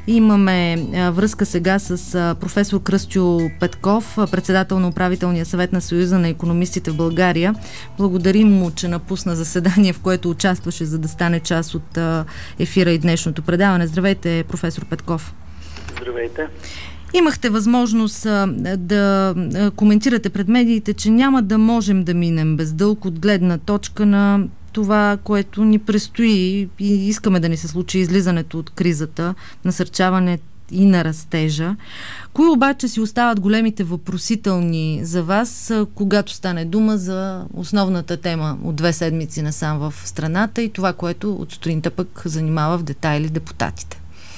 Имаме връзка сега с професор Кръстю Петков, председател на управителния съвет на Съюза на икономистите в България. Благодарим му, че напусна заседание, в което участваше, за да стане част от ефира и днешното предаване. Здравейте, професор Петков. Здравейте. Имахте възможност да коментирате пред медиите, че няма да можем да минем без дълг от гледна точка на това, което ни предстои и искаме да ни се случи излизането от кризата, насърчаване и на растежа. Кои обаче си остават големите въпросителни за вас, когато стане дума за основната тема от 2 седмици насам в страната и това, което от сутринта пък занимава в детайли депутатите?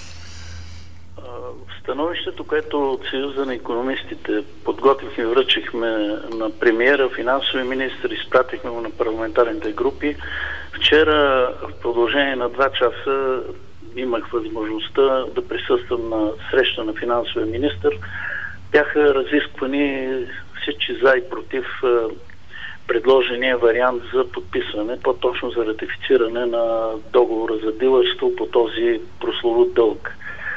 Становището, което от Съюза на икономистите подготвихме и връчихме на премиера, финансови министри, изпратихме го на парламентарните групи. Вчера в продължение на 2 часа имах възможността да присъствам на среща на финансовия министър. Бяха разисквани всички за и против предложения вариант за подписване, по-точно за ратифициране на договора за дилърство по този прословут дълг.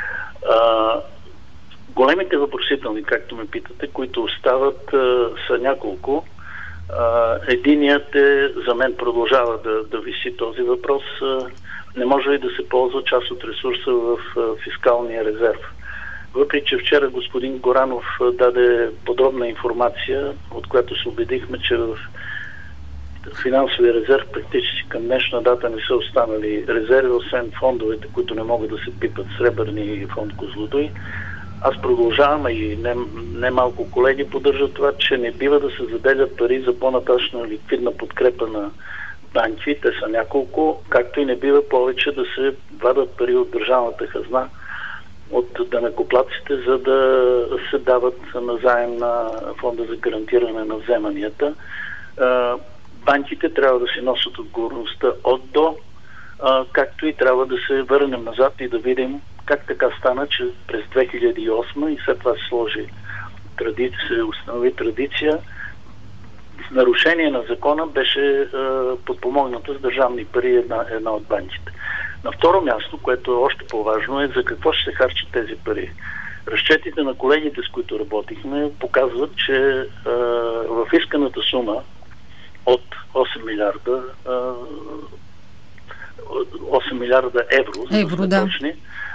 Големите въпросителни, както ме питате, които остават, са няколко. Единият е, за мен продължава да виси този въпрос, не може ли да се ползва част от ресурса в фискалния резерв. Въпреки че вчера господин Горанов даде подробна информация, от която се убедихме, че в финансовия резерв практически към днешна дата не са останали резерви, освен фондовете, които не могат да се пипат, Сребърни фонд Козлодуй. Аз продължавам и не малко колеги поддържат това, че не бива да се заделят пари за по-нататъчна ликвидна подкрепа на банки. Те са няколко, както и не бива повече да се вадат пари от държавната хазна, от данъкоплатците, за да се дават назаем на фонда за гарантиране на вземанията. Банките трябва да си носят отговорността от до, както и трябва да се върнем назад и да видим как така стана, че през 2008 и след това се установи традиция, в нарушение на закона беше подпомогната с държавни пари една от банките. На второ място, което е още по-важно, е за какво ще се харчат тези пари. Разчетите на колегите, с които работихме, показват, че в исканата сума от 8 милиарда евро, да. Точни,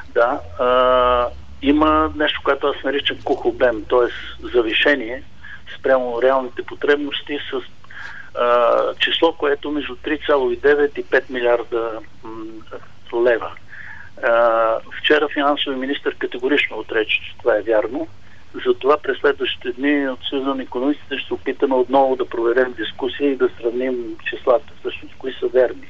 има нещо, което аз наричам кухобем, т.е. завишение спрямо реалните потребности с число, което е между 3,9 и 5 милиарда лева. Вчера финансови министър категорично отрече, че това е вярно. Затова през следващите дни от Съюза на икономистите ще опитаме отново да проведем дискусия и да сравним числата, всъщност кои са верни.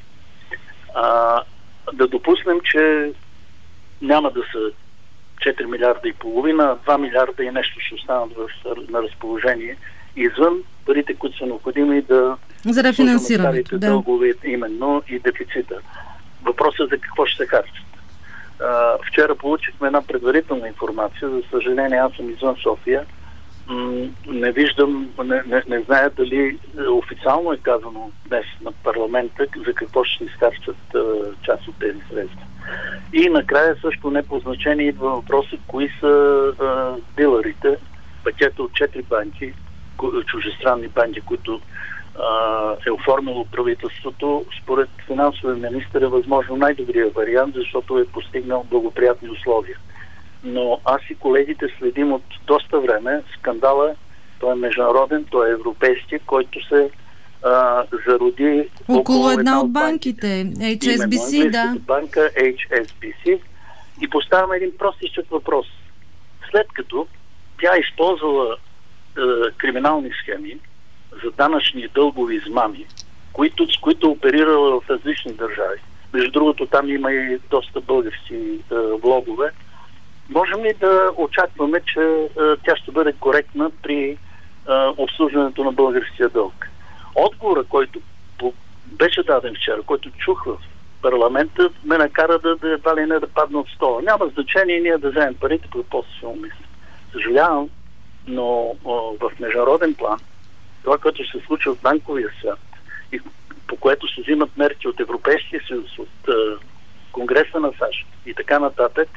Да допуснем, че няма да са 4 милиарда и половина, 2 милиарда и нещо ще останат на разположение извън парите, които са необходими за рефинансирането, дългове, именно и дефицита. Въпросът е за какво ще се харчат. Вчера получихме една предварителна информация, за съжаление аз съм извън София. Не виждам, не зная дали официално е казано днес на парламента за какво ще се изхарчат част от тези средства. И накрая също не по значение идва въпроса кои са дилърите, пакета от 4 банки, чужестранни банки, които е оформило правителството. Според финансовия министър е възможно най-добрият вариант, защото е постигнал благоприятни условия. Но аз и колегите следим от доста време скандала, той е международен, той е европейски, който се зароди около една от банките, HSBC, да. Банка HSBC, и поставяме един простичък въпрос. След като тя използвала криминални схеми за данъчни дългови измами, с които оперирала в различни държави. Между другото, там има и доста български влогове. Можем ли да очакваме, че тя ще бъде коректна при обслужването на българския дълг? Отговорът, който беше даден вчера, който чух в парламента, ме накара да едва ли не да падна от стола. Няма значение ние да вземем парите, по после си умислим. Съжалявам, но в международен план това, което ще се случва в банковия свят и по което се взимат мерки от Европейския съюз, от Конгреса на САЩ и така нататък,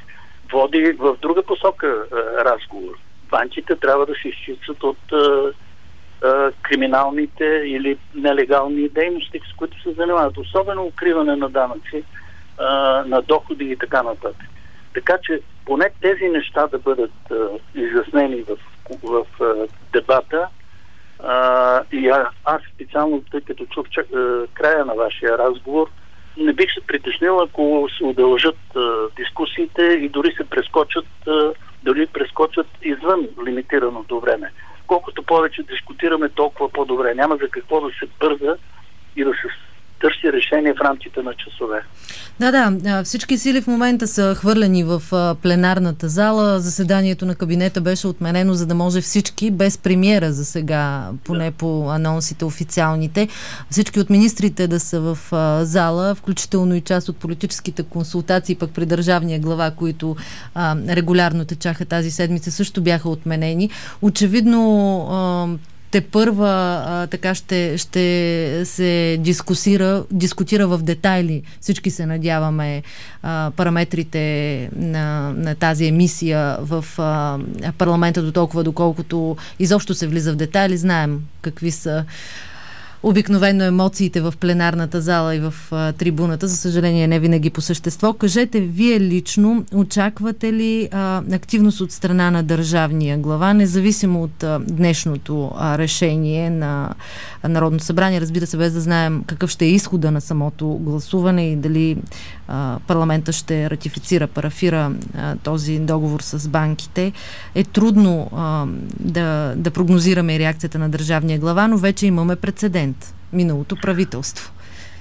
води в друга посока разговор. Банките трябва да се изчистват от криминалните или нелегални дейности, с които се занимават. Особено укриване на данъци, на доходи и така нататък. Така че поне тези неща да бъдат изяснени в дебата. И аз специално, тъй като чух края на вашия разговор, не бих се притеснил, ако се удължат дискусиите и дори прескочат извън лимитираното време. Колкото повече дискутираме, толкова по-добре. Няма за какво да се бърза и да се търси решение в рамките на часове. Да, всички сили в момента са хвърлени в пленарната зала. Заседанието на кабинета беше отменено, за да може всички, без премиера за сега, поне по анонсите официалните, всички от министрите да са в зала, включително и част от политическите консултации пък при държавния глава, които регулярно течаха тази седмица, също бяха отменени. Очевидно тепърва така ще се дискутира в детайли. Всички се надяваме параметрите на тази емисия в парламента до толкова, доколкото изобщо се влиза в детайли. Знаем какви са обикновено емоциите в пленарната зала и в трибуната, за съжаление не винаги по същество. Кажете, вие лично очаквате ли активност от страна на държавния глава, независимо от днешното решение на Народното събрание, разбира се, без да знаем какъв ще е изхода на самото гласуване и дали парламента ще ратифицира, парафира този договор с банките. Е трудно да прогнозираме реакцията на държавния глава, но вече имаме прецедент. Миналото правителство.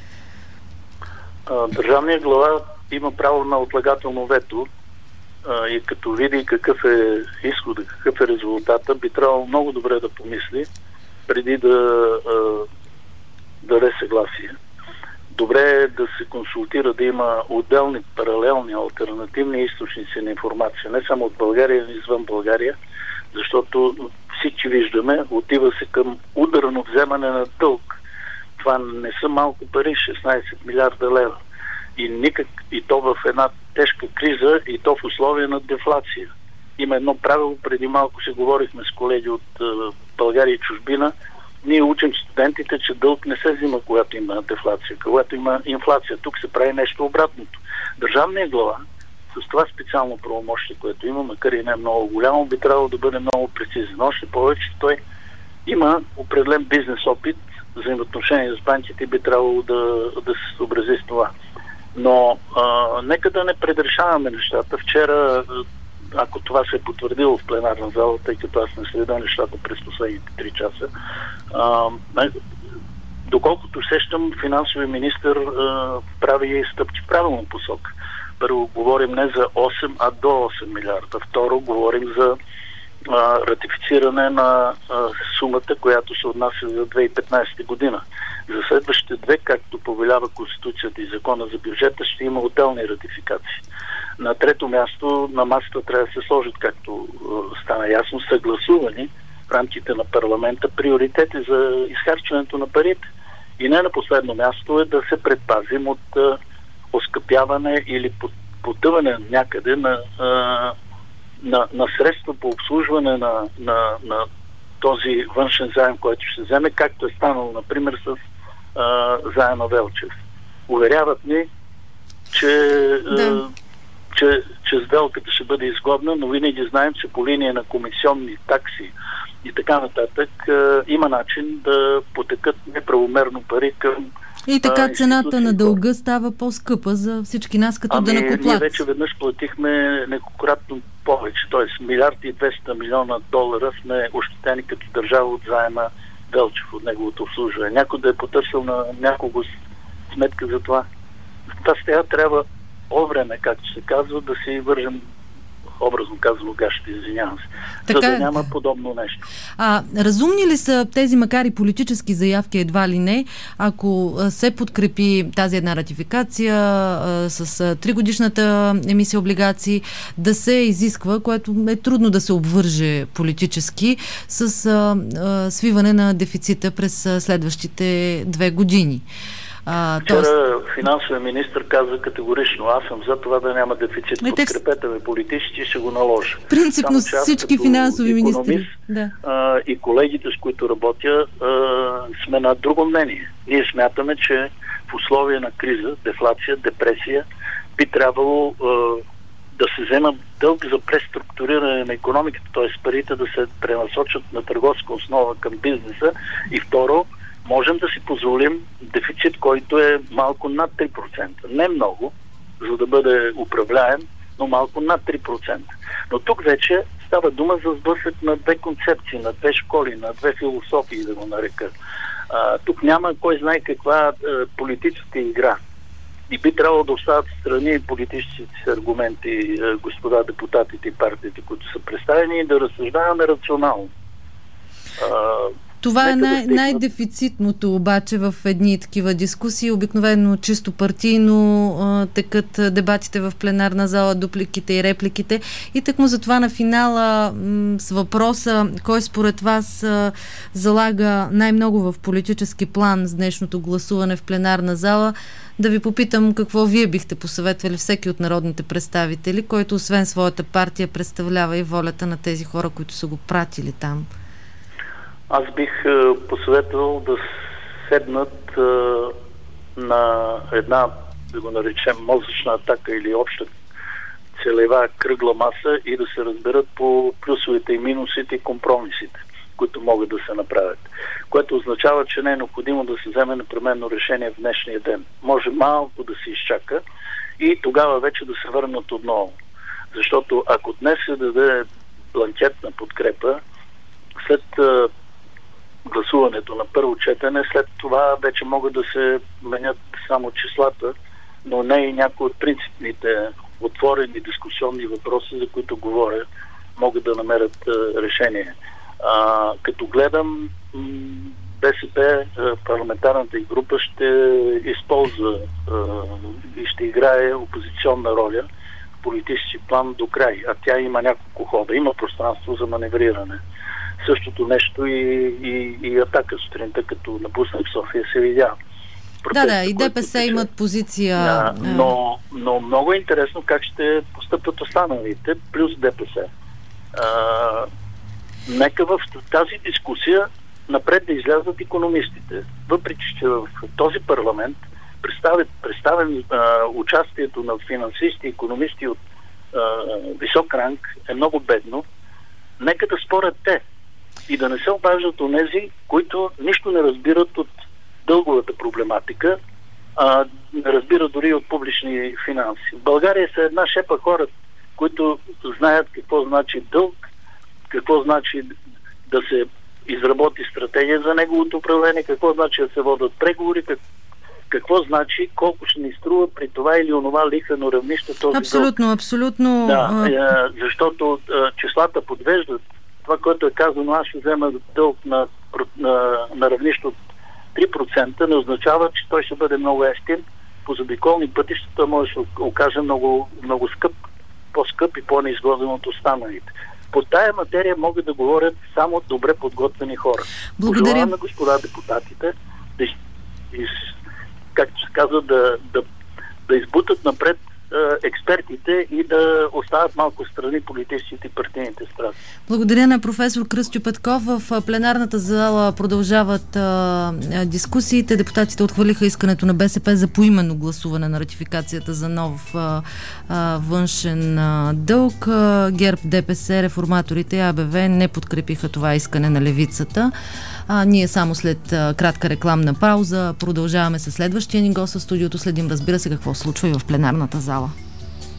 Държавният глава има право на отлагателно вето и като види какъв е изходът, какъв е резултата, би трябвало много добре да помисли преди да даде съгласие. Добре е да се консултира, да има отделни, паралелни, алтернативни източници на информация, не само от България, но и извън България, защото всички виждаме, отива се към ударно вземане на дълг. Това не са малко пари, 16 милиарда лева. И то в една тежка криза, и то в условия на дефлация. Има едно правило, преди малко се говорихме с колеги от България и чужбина. Ние учим студентите, че дълг не се взима, когато има дефлация, когато има инфлация. Тук се прави нещо обратното. Държавният глава с това специално правомощие, което има, макар и не много голямо, би трябвало да бъде много прецизен. Още повече той има определен бизнес опит, взаимоотношения с банките, би трябвало да се съобрази с това. Но нека да не предрешаваме нещата. Вчера, ако това се е потвърдило в пленарна зала, тъй като аз не следя нещата през последните 3 часа, доколкото сещам, финансовия министър прави стъпки в правилна посока. Първо, говорим не за 8, а до 8 милиарда. Второ, говорим за ратифициране на сумата, която се отнася за 2015 година. За следващите 2, както повелява Конституцията и Закона за бюджета, ще има отделни ратификации. На трето място на масата трябва да се сложат, както стана ясно, съгласувани в рамките на парламента приоритети за изхарчването на парите. И не на последно място е да се предпазим от оскъпяване или потъване някъде на средства по обслужване на този външен заем, който ще вземе, както е станало, например, с заема Велчев. Уверяват ни, че сделката ще бъде изгодна, но винаги знаем, че по линия на комисионни такси и така нататък има начин да потекат неправомерно пари към и така цената на дълга става по-скъпа за всички нас като данъкоплатци. Ние вече веднъж платихме неколкократно повече, т.е. 1,2 милиарда долара сме ощетени като държава от заема Велчев, от неговото обслужване. Някой да е потърсил на някого сметка за това. Сега трябва по-време, както се казва, да си вържем, образно казано, гащите, извинявам се, за да няма подобно нещо. Разумни ли са тези, макар и политически заявки, едва ли не, ако се подкрепи тази една ратификация с 3-годишната емисия облигации, да се изисква, което е трудно да се обвърже политически, с свиване на дефицита през следващите 2 години? Вчера финансовия министр каза категорично: аз съм за това да няма дефицит. Подкрепете ме политици, ще го наложа. Принципно всички финансови министри и колегите, с които работя, сме на друго мнение. Ние смятаме, че в условия на криза, дефлация, депресия, би трябвало да се взема дълг за преструктуриране на икономиката, т.е. парите да се пренасочат на търговска основа към бизнеса. И второ, можем да си позволим дефицит, който е малко над 3%. Не много, за да бъде управляем, но малко над 3%. Но тук вече става дума за сблъсък на две концепции, на две школи, на две философии, да го нарека. Тук няма кой знае каква политическа игра. И би трябвало да остават страни политическите аргументи, господа депутатите и партиите, които са представени, и да разсъждаваме рационално. Това е най-дефицитното обаче в едни такива дискусии. Обикновено чисто партийно текат дебатите в пленарна зала, дупликите и репликите. И тъкмо затова на финала с въпроса, кой според вас залага най-много в политически план с днешното гласуване в пленарна зала, да ви попитам какво вие бихте посъветвали всеки от народните представители, който освен своята партия представлява и волята на тези хора, които са го пратили там. Аз бих посъветвал да седнат на една, да го наречем, мозъчна атака или обща целева кръгла маса и да се разберат по плюсовете и минусите и компромисите, които могат да се направят. Което означава, че не е необходимо да се вземе непременно решение в днешния ден. Може малко да се изчака и тогава вече да се върнат отново. Защото ако днес се даде бланкетна подкрепа, след гласуването на първо четене, след това вече могат да се менят само числата, но не и някои от принципните отворени дискусионни въпроси, за които говоря, могат да намерят решение. Като гледам, БСП, парламентарната и група ще използва и ще играе опозиционна роля в политически план до край, а тя има няколко хода, има пространство за маневриране. Същото нещо и Атака сутринта, като напуснах София, се видя. И ДПС имат позиция. Но много е интересно как ще постъпят останалите, плюс ДПС. Нека в тази дискусия напред да излязат икономистите. Въпреки, че в този парламент представен участието на финансисти и икономисти от висок ранг е много бедно, нека да спорят те и да не се обаждат онези, които нищо не разбират от дълговата проблематика, не разбират дори от публични финанси. В България са една шепа хора, които знаят какво значи дълг, какво значи да се изработи стратегия за неговото управление, какво значи да се водят преговори, какво значи колко ще ни струва при това или онова лихвено равнище този дълг. Абсолютно. Защото числата подвеждат. Това, което е казано, аз ще взема дълг на равнище от 3%, не означава, че той ще бъде много евтин. По заобиколни пътища той може да се окаже много, много скъп, по-скъп и по-неизгоден от останалите. По тая материя могат да говорят само добре подготвени хора. Благодаря. Пожелавам на господа депутатите, както се казва, да избутат напред експертите и да оставят малко страни политическите и партийните страсти. Благодаря на професор Кръстю Петков. В пленарната зала продължават дискусиите. Депутатите отхвърлиха искането на БСП за поименно гласуване на ратификацията за нов външен дълг. ГЕРБ, ДПС, реформаторите и АБВ не подкрепиха това искане на левицата. Ние само след кратка рекламна пауза продължаваме със следващия ни гост в студиото. Следим, разбира се, какво случва и в пленарната зала.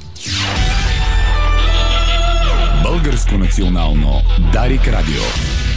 Българско национално Дарик Радио.